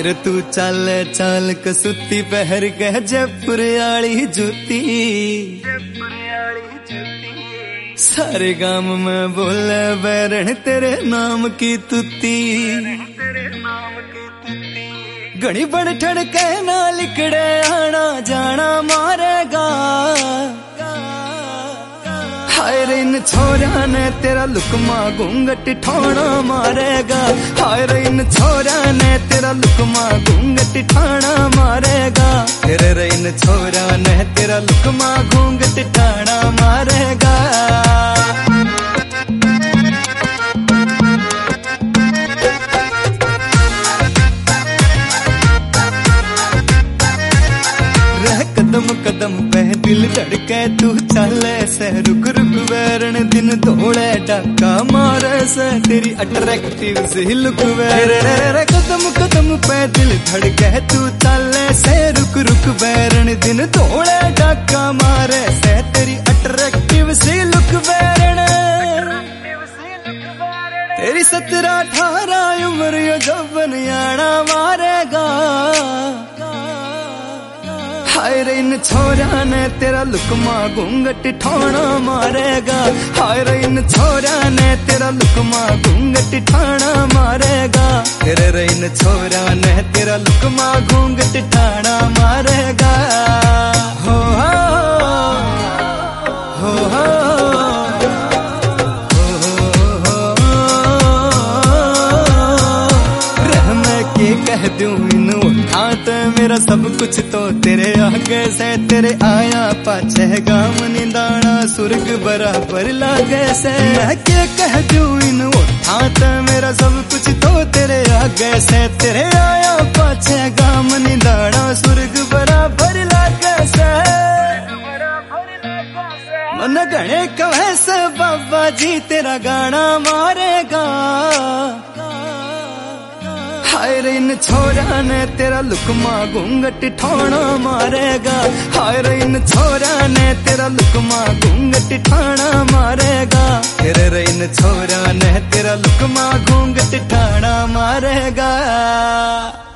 फिर तू चल चल कसुती पहर के जयपुर आली जुती। सारे गांव में बोले बैरण तेरे नाम की तुती। घनी बढ़ ठड़ के ना लिकड़े आना जाना मारेगा। हाय रे इन छोरा ने तेरा लुकमा घूंघट ठाणा मारेगा। हाय रे इन छोरा ने तेरा लुकमा घूंघट ठाणा मारेगा। तेरे रे इन छोरा ने तेरा लुकमा घूंघट ठाणा मारेगा। कदम कदम पे दिल धड़के तू चले से रुक रुक वैरण दिन दौड़े डाका मारे से तेरी अट्रैक्टिव सी लुक रे। कदम कदम पे दिल धड़के तू चले से रुक रुक वैरण दिन दौड़े डाका मारे से तेरी अट्रैक्टिव सी लुक वैरण। तेरी 17-18 उम्र यो जवन याना मारेगा। हाय रे इन छोरा ने तेरा लुकमा घूंघट ठाणा मारेगा। हाय रे इन छोरा ने तेरा लुकमा घूंघट ठाणा मारेगा। तेरे रे इन छोरा ने तेरा लुकमा घूंघट ठाणा मारेगा। हो हो हो कह दूं इन उठाते मेरा सब कुछ तो तेरे आगे से। तेरे आया पाछे गाम निदाना सुर्ग बराबर लागे से। मैं क्या कह दूं इन उठाते मेरा सब कुछ तो तेरे आगे से। तेरे आया पाछे गाम निदाना सुर्ग बराबर लागे से। मन गणे कहे से बाबा जी तेरा गाना मारेगा। हाय रे इन छोरा ने तेरा लुकमा घूंघट ठाणा मारेगा। हाय रे इन छोरा ने तेरा लुकमा घूंघट ठाणा मारेगा। तेरे रे इन छोरा ने तेरा लुकमा घूंघट ठाणा मारेगा।